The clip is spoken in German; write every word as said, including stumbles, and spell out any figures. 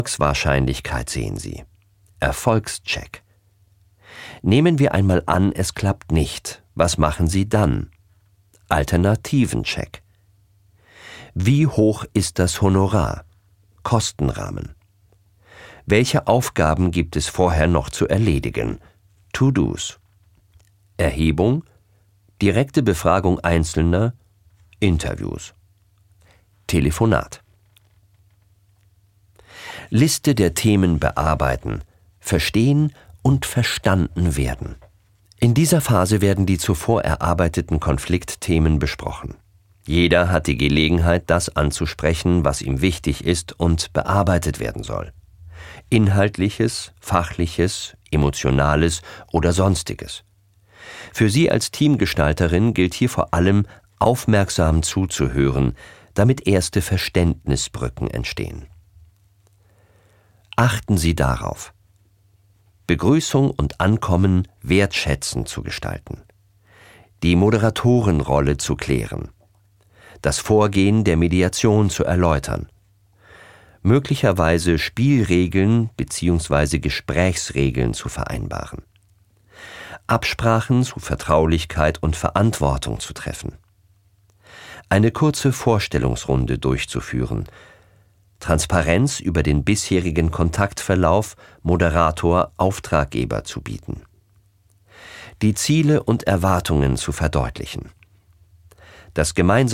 Erfolgswahrscheinlichkeit sehen Sie. Erfolgscheck. Nehmen wir einmal an, es klappt nicht. Was machen Sie dann? Alternativencheck. Wie hoch ist das Honorar? Kostenrahmen. Welche Aufgaben gibt es vorher noch zu erledigen? To-Dos. Erhebung, direkte Befragung Einzelner, Interviews. Telefonat. Liste der Themen bearbeiten, verstehen und verstanden werden. In dieser Phase werden die zuvor erarbeiteten Konfliktthemen besprochen. Jeder hat die Gelegenheit, das anzusprechen, was ihm wichtig ist und bearbeitet werden soll. Inhaltliches, Fachliches, Emotionales oder Sonstiges. Für Sie als Teamgestalterin gilt hier vor allem, aufmerksam zuzuhören, damit erste Verständnisbrücken entstehen. Achten Sie darauf, Begrüßung und Ankommen wertschätzend zu gestalten, die Moderatorenrolle zu klären, das Vorgehen der Mediation zu erläutern, möglicherweise Spielregeln bzw. Gesprächsregeln zu vereinbaren, Absprachen zu Vertraulichkeit und Verantwortung zu treffen, eine kurze Vorstellungsrunde durchzuführen, Transparenz über den bisherigen Kontaktverlauf Moderator-Auftraggeber zu bieten, die Ziele und Erwartungen zu verdeutlichen, das gemeinsame